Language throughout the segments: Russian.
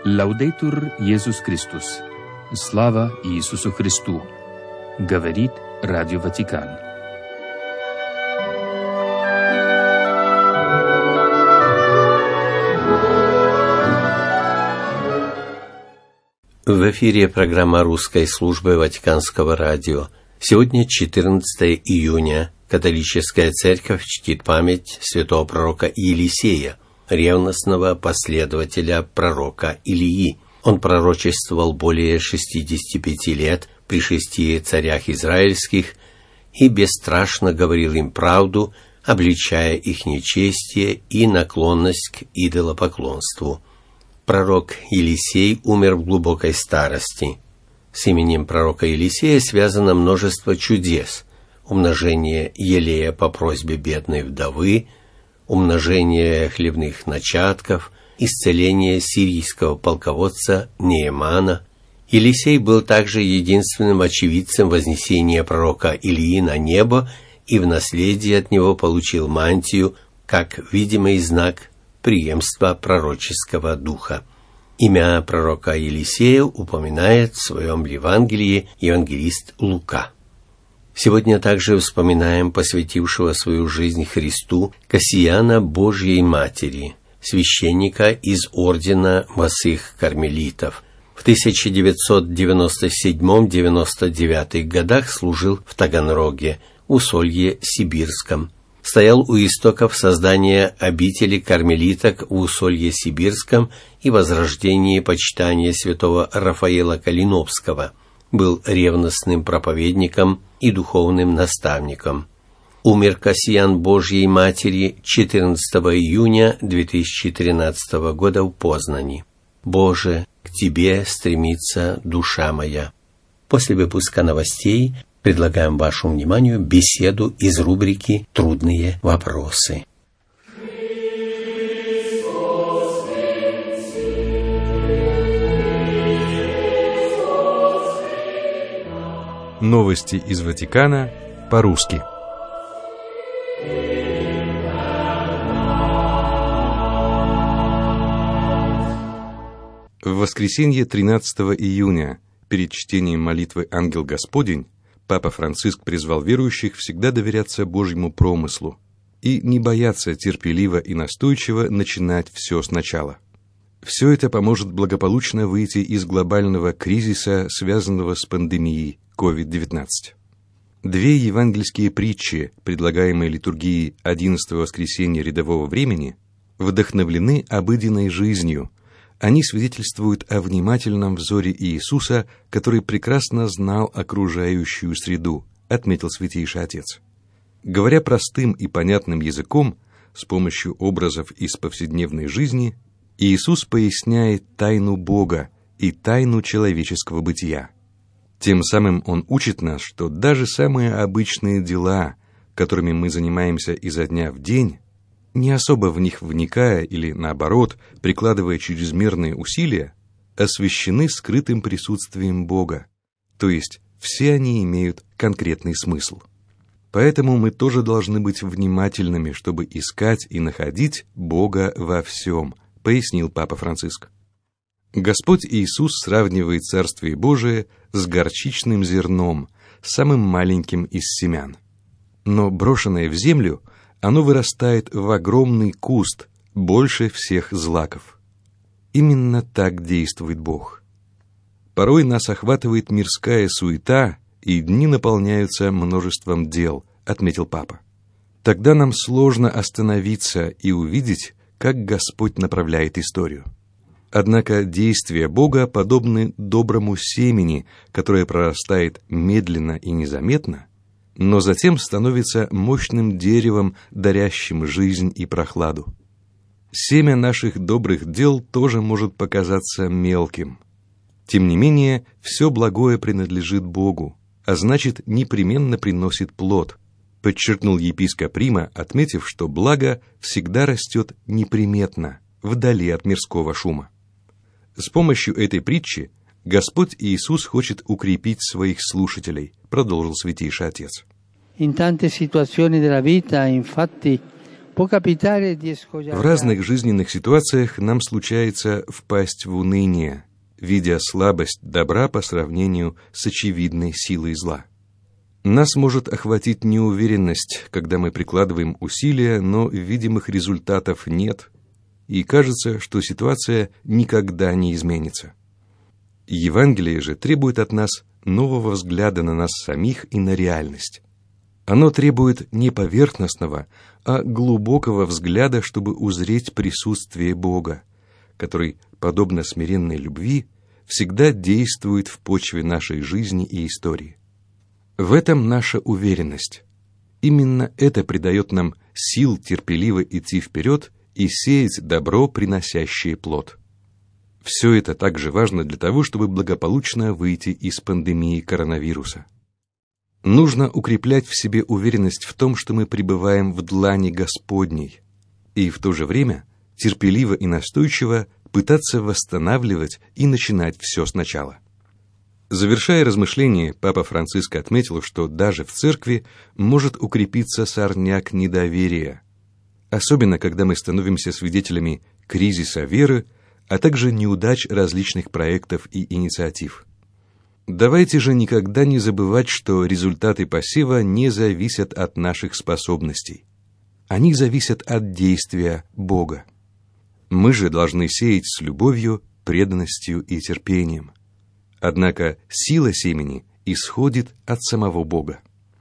Лаудейтур Иисус Христос. Слава Иисусу Христу! Говорит Радио Ватикан. В эфире программа русской службы Ватиканского радио. Сегодня 14 июня. Католическая церковь чтит память святого пророка Елисея, ревностного последователя пророка Илии. Он пророчествовал более 65 лет при 6 царях израильских и бесстрашно говорил им правду, обличая их нечестие и наклонность к идолопоклонству. Пророк Елисей умер в глубокой старости. С именем пророка Елисея связано множество чудес: умножение елея по просьбе бедной вдовы, умножение хлебных начатков, исцеление сирийского полководца Неемана. Елисей был также единственным очевидцем вознесения пророка Илии на небо и в наследие от него получил мантию как видимый знак преемства пророческого духа. Имя пророка Елисея упоминает в своем Евангелии евангелист Лука. Сегодня также вспоминаем посвятившего свою жизнь Христу Кассияна Божьей Матери, священника из ордена Босых Кармелитов. В 1997-99 годах служил в Таганроге, Усолье Сибирском. Стоял у истоков создания обители кармелиток в Усолье Сибирском и возрождения почитания святого Рафаэла Калиновского. Был ревностным проповедником и духовным наставником. Умер Кассиян Божьей Матери 14 июня 2013 года в Познани. «Боже, к Тебе стремится душа моя». После выпуска новостей предлагаем вашему вниманию беседу из рубрики «Трудные вопросы». Новости из Ватикана по-русски. В воскресенье 13 июня, перед чтением молитвы «Ангел Господень», Папа Франциск призвал верующих всегда доверяться Божьему промыслу и не бояться терпеливо и настойчиво начинать все сначала. Все это поможет благополучно выйти из глобального кризиса, связанного с пандемией COVID-19. Две евангельские притчи, предлагаемые литургией 11-го воскресенья рядового времени, вдохновлены обыденной жизнью. Они свидетельствуют о внимательном взоре Иисуса, который прекрасно знал окружающую среду, отметил Святейший Отец. Говоря простым и понятным языком, с помощью образов из повседневной жизни, Иисус поясняет тайну Бога и тайну человеческого бытия. Тем самым Он учит нас, что даже самые обычные дела, которыми мы занимаемся изо дня в день, не особо в них вникая или, наоборот, прикладывая чрезмерные усилия, освящены скрытым присутствием Бога, то есть все они имеют конкретный смысл. Поэтому мы тоже должны быть внимательными, чтобы искать и находить Бога во всем, пояснил Папа Франциск. Господь Иисус сравнивает Царствие Божие с горчичным зерном, самым маленьким из семян. Но брошенное в землю, оно вырастает в огромный куст, больше всех злаков. Именно так действует Бог. Порой нас охватывает мирская суета, и дни наполняются множеством дел, отметил Папа. Тогда нам сложно остановиться и увидеть, как Господь направляет историю. Однако действия Бога подобны доброму семени, которое прорастает медленно и незаметно, но затем становится мощным деревом, дарящим жизнь и прохладу. Семя наших добрых дел тоже может показаться мелким. Тем не менее, все благое принадлежит Богу, а значит, непременно приносит плод, подчеркнул епископ Рима, отметив, что благо всегда растет неприметно, вдали от мирского шума. С помощью этой притчи Господь Иисус хочет укрепить своих слушателей, продолжил Святейший Отец. In tante situazioni della vita, infatti, В разных жизненных ситуациях нам случается впасть в уныние, видя слабость добра по сравнению с очевидной силой зла. Нас может охватить неуверенность, когда мы прикладываем усилия, но видимых результатов нет, и кажется, что ситуация никогда не изменится. Евангелие же требует от нас нового взгляда на нас самих и на реальность. Оно требует не поверхностного, а глубокого взгляда, чтобы узреть присутствие Бога, который, подобно смиренной любви, всегда действует в почве нашей жизни и истории. В этом наша уверенность. Именно это придает нам сил терпеливо идти вперед и сеять добро, приносящее плод. Все это также важно для того, чтобы благополучно выйти из пандемии коронавируса. Нужно укреплять в себе уверенность в том, что мы пребываем в длани Господней, и в то же время терпеливо и настойчиво пытаться восстанавливать и начинать все сначала. Завершая размышления, Папа Франциск отметил, что даже в церкви может укрепиться сорняк недоверия, особенно когда мы становимся свидетелями кризиса веры, а также неудач различных проектов и инициатив. Давайте же никогда не забывать, что результаты посева не зависят от наших способностей. Они зависят от действия Бога. Мы же должны сеять с любовью, преданностью и терпением. Однако сила семени исходит от самого Бога.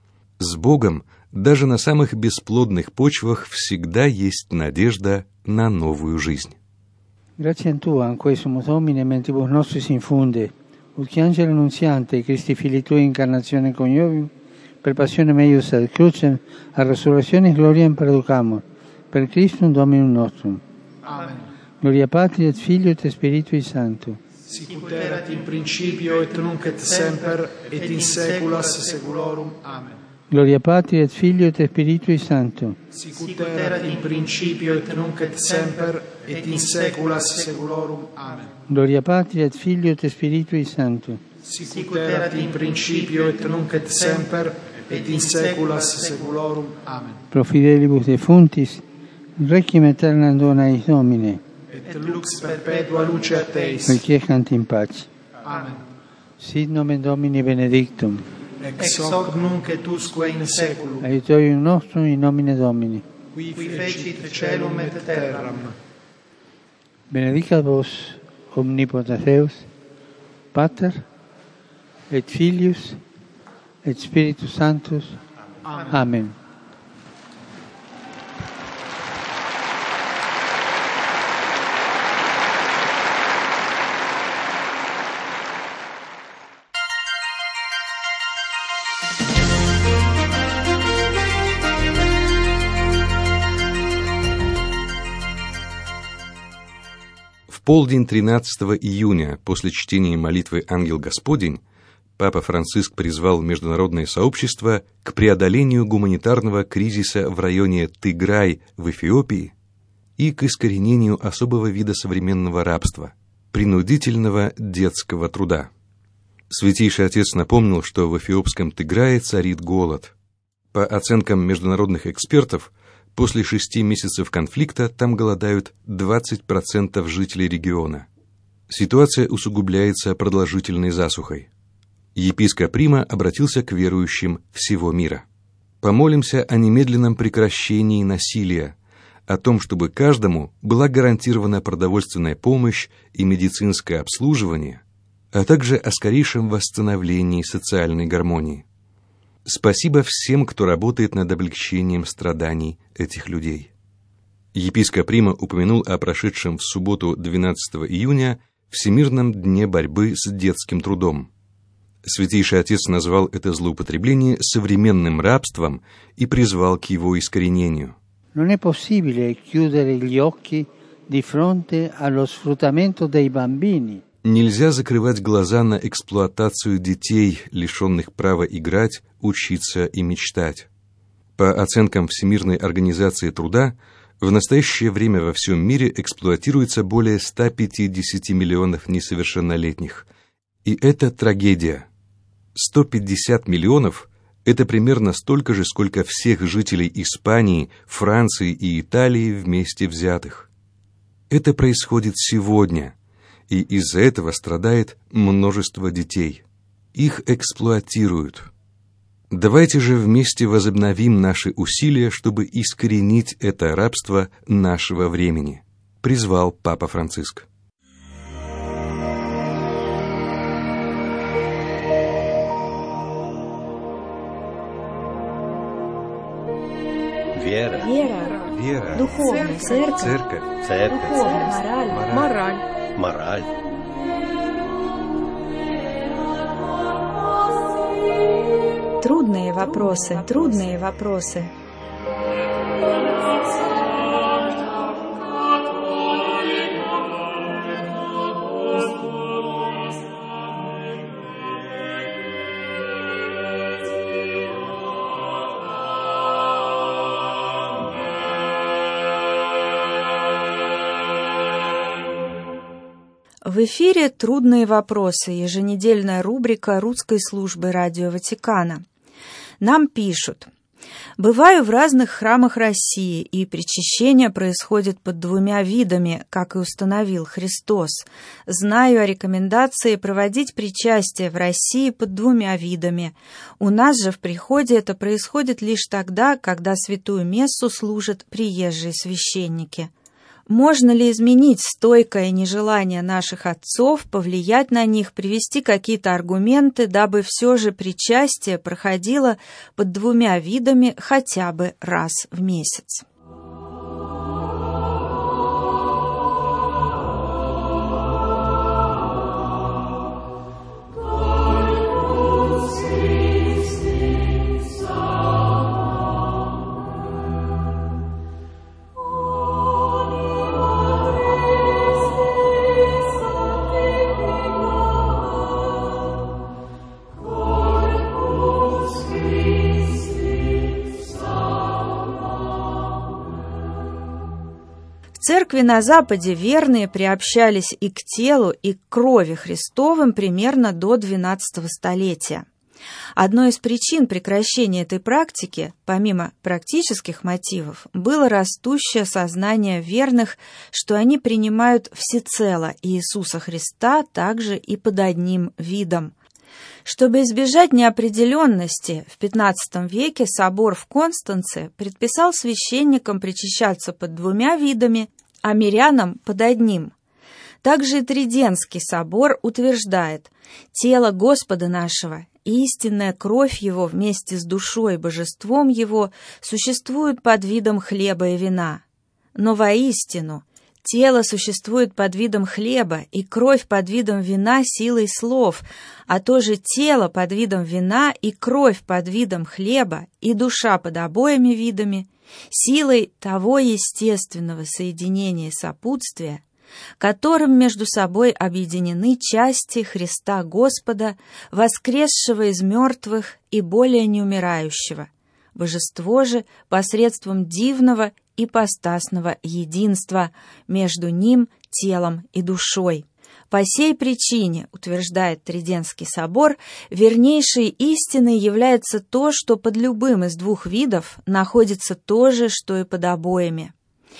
С Богом даже на самых бесплодных почвах всегда есть надежда на новую жизнь. Grazie a Tua, in questo Domine, mentibus nostris infunde, ut angelo annunziante, Christi Filii Tui incarnazione coniovium, per passione meius ad crucem, a resurrectionis gloriam perducamur, per Christum Dominum nostrum. Amen. Gloria Patri et Filio et Spiritui Sancto. Sicut erat in principio et nunc et semper et in saeculas saeculorum. Amen. Gloria Patri et Filio et Spiritui Sancto. Sicut erat in principio et nunc et semper et in saeculas saeculorum. Amen. Gloria Patri et Filio et Spiritui Sancto. Sicut erat in principio et nunc et semper et in saeculas saeculorum. Amen. Pro fidelibus defuntis, requiem aeternam dona eis Domine. Et lux perpetua luce a Teis. Requiescant in pace. Amen. Sit nomen Domini benedictum. Ex hoc nunc et usque in saeculum. Aiutorium nostrum in nomine Domini. Qui fecit caelum et terram. Benedicat vos omnipotens Deus, Pater, et Filius, et Spiritus Sanctus. Amen. В полдень 13 июня, после чтения молитвы «Ангел Господень», Папа Франциск призвал международное сообщество к преодолению гуманитарного кризиса в районе Тиграй в Эфиопии и к искоренению особого вида современного рабства – принудительного детского труда. Святейший Отец напомнил, что в эфиопском Тиграе царит голод. По оценкам международных экспертов, после 6 месяцев конфликта там голодают 20% жителей региона. Ситуация усугубляется продолжительной засухой. Епископ Рима обратился к верующим всего мира. Помолимся о немедленном прекращении насилия, о том, чтобы каждому была гарантирована продовольственная помощь и медицинское обслуживание, а также о скорейшем восстановлении социальной гармонии. Спасибо всем, кто работает над облегчением страданий этих людей. Епископ Рима упомянул о прошедшем в субботу 12 июня Всемирном дне борьбы с детским трудом. Святейший Отец назвал это злоупотребление современным рабством и призвал к его искоренению. Non è possibile chiudere gli occhi di fronte allo sfruttamento dei bambini. Нельзя закрывать глаза на эксплуатацию детей, лишенных права играть, учиться и мечтать. По оценкам Всемирной организации труда, в настоящее время во всем мире эксплуатируется более 150 миллионов несовершеннолетних. И это трагедия. 150 миллионов Это примерно столько же, сколько всех жителей Испании, Франции и Италии вместе взятых. Это происходит сегодня, и из-за этого страдает множество детей. Их эксплуатируют. Давайте же вместе возобновим наши усилия, чтобы искоренить это рабство нашего времени, призвал Папа Франциск. Вера. Духовная. Церковь. Духовная. Мораль. Трудные вопросы. В эфире «Трудные вопросы», еженедельная рубрика русской службы Радио Ватикана. Нам пишут: «Бываю в разных храмах России, и причащение происходит под двумя видами, как и установил Христос. Знаю о рекомендации проводить причастие в России под двумя видами. У нас же в приходе это происходит лишь тогда, когда святую мессу служат приезжие священники. Можно ли изменить стойкое нежелание наших отцов, повлиять на них, привести какие-то аргументы, дабы все же причастие проходило под двумя видами хотя бы раз в месяц?» В церкви на Западе верные приобщались и к телу, и к крови Христовым примерно до XII столетия. Одной из причин прекращения этой практики, помимо практических мотивов, было растущее сознание верных, что они принимают всецело Иисуса Христа также и под одним видом. Чтобы избежать неопределенности, в XV веке собор в Констанце предписал священникам причащаться под двумя видами, а мирянам под одним. Также и Триденский собор утверждает: тело Господа нашего, истинная кровь Его вместе с душой и божеством Его существуют под видом хлеба и вина. Но воистину тело существует под видом хлеба, и кровь под видом вина силой слов, а то же тело под видом вина, и кровь под видом хлеба, и душа под обоими видами, силой того естественного соединения и сопутствия, которым между собой объединены части Христа Господа, воскресшего из мертвых и более неумирающего, божество же посредством дивного ипостасного единства между ним, телом и душой. По сей причине, утверждает Триденский собор, вернейшей истиной является то, что под любым из двух видов находится то же, что и под обоими.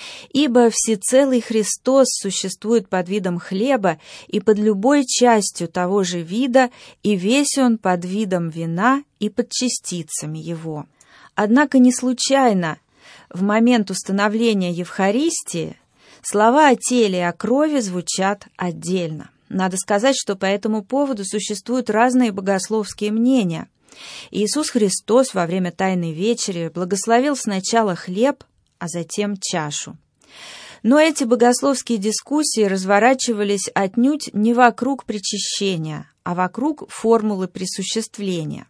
Ибо всецелый Христос существует под видом хлеба и под любой частью того же вида, и весь он под видом вина и под частицами его. Однако не случайно в момент установления Евхаристии слова о теле и о крови звучат отдельно. Надо сказать, что по этому поводу существуют разные богословские мнения. Иисус Христос во время Тайной Вечери благословил сначала хлеб, а затем чашу. Но эти богословские дискуссии разворачивались отнюдь не вокруг причащения, а вокруг формулы присуществления.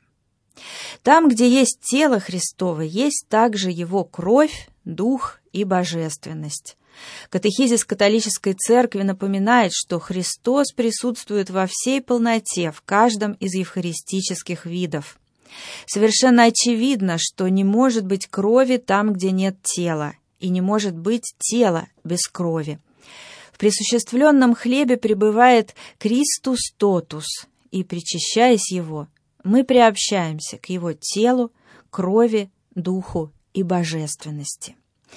Там, где есть тело Христово, есть также его кровь, дух и божественность. Катехизис католической церкви напоминает, что Христос присутствует во всей полноте в каждом из евхаристических видов. Совершенно очевидно, что не может быть крови там, где нет тела, и не может быть тела без крови. В присуществленном хлебе пребывает Christus totus, и, причащаясь его, мы приобщаемся к Его телу, крови, духу и божественности.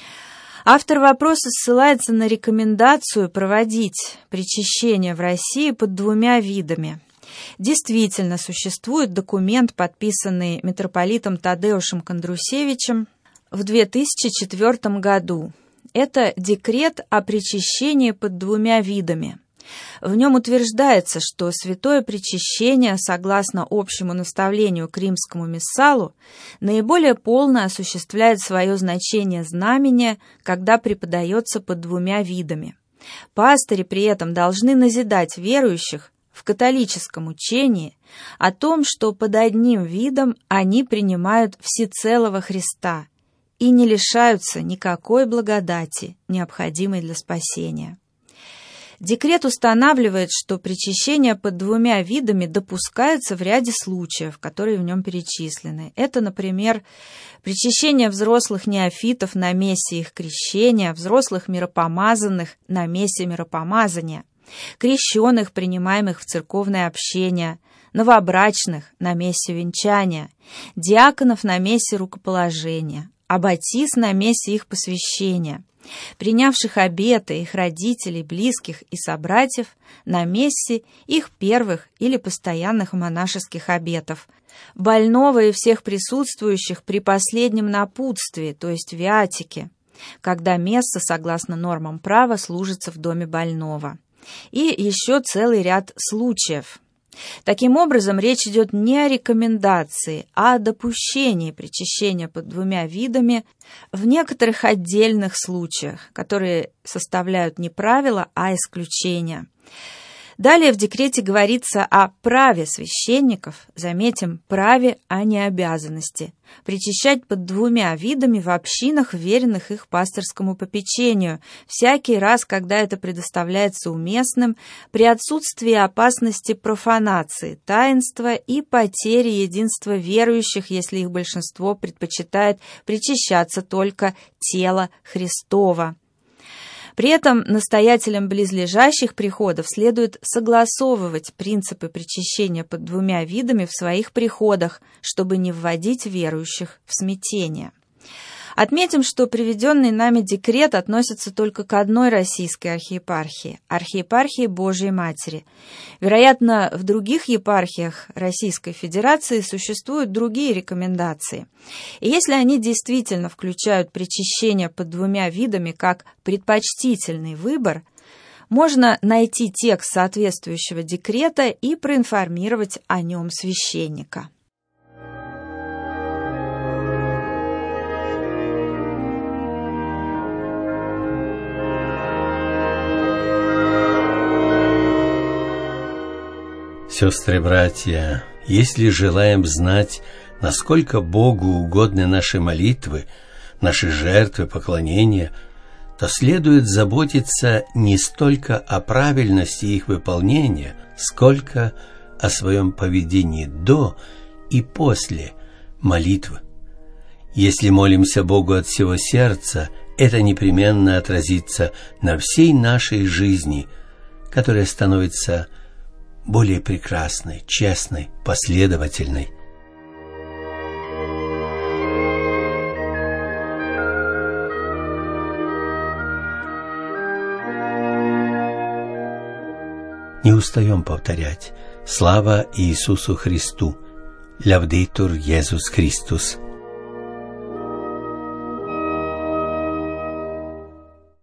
Автор вопроса ссылается на рекомендацию проводить причащение в России под двумя видами. Действительно, существует документ, подписанный митрополитом Тадеушем Кондрусевичем в 2004 году. Это декрет о причащении под двумя видами. В нем утверждается, что святое причащение, согласно общему наставлению к римскому миссалу, наиболее полно осуществляет свое значение знамения, когда преподается под двумя видами. Пастыри при этом должны назидать верующих в католическом учении о том, что под одним видом они принимают всецелого Христа и не лишаются никакой благодати, необходимой для спасения. Декрет устанавливает, что причащение под двумя видами допускается в ряде случаев, которые в нем перечислены. Это, например, причащение взрослых неофитов на мессе их крещения, взрослых миропомазанных на мессе миропомазания, крещенных, принимаемых в церковное общение, новобрачных на мессе венчания, диаконов на мессе рукоположения, аббатис на мессе их посвящения, принявших обеты их родителей, близких и собратьев на мессе их первых или постоянных монашеских обетов, больного и всех присутствующих при последнем напутствии, то есть виатике, когда месса, согласно нормам права, служится в доме больного. И еще целый ряд случаев. Таким образом, речь идет не о рекомендации, а о допущении причащения под двумя видами в некоторых отдельных случаях, которые составляют не правила, а исключения. Далее в декрете говорится о праве священников, заметим, праве, а не обязанности, причащать под двумя видами в общинах, веренных их пастырскому попечению, всякий раз, когда это предоставляется уместным, при отсутствии опасности профанации, таинства и потери единства верующих, если их большинство предпочитает причащаться только тела Христова. При этом настоятелям близлежащих приходов следует согласовывать принципы причащения под двумя видами в своих приходах, чтобы не вводить верующих в смятение. Отметим, что приведенный нами декрет относится только к одной российской архиепархии – архиепархии Божией Матери. Вероятно, в других епархиях Российской Федерации существуют другие рекомендации. И если они действительно включают причащение под двумя видами как предпочтительный выбор, можно найти текст соответствующего декрета и проинформировать о нем священника. Сестры и братья, если желаем знать, насколько Богу угодны наши молитвы, наши жертвы, поклонения, то следует заботиться не столько о правильности их выполнения, сколько о своем поведении до и после молитвы. Если молимся Богу от всего сердца, это непременно отразится на всей нашей жизни, которая становится более прекрасной, честной, последовательной. Не устаем повторять: слава Иисусу Христу! Лявдитур Иисус Христос!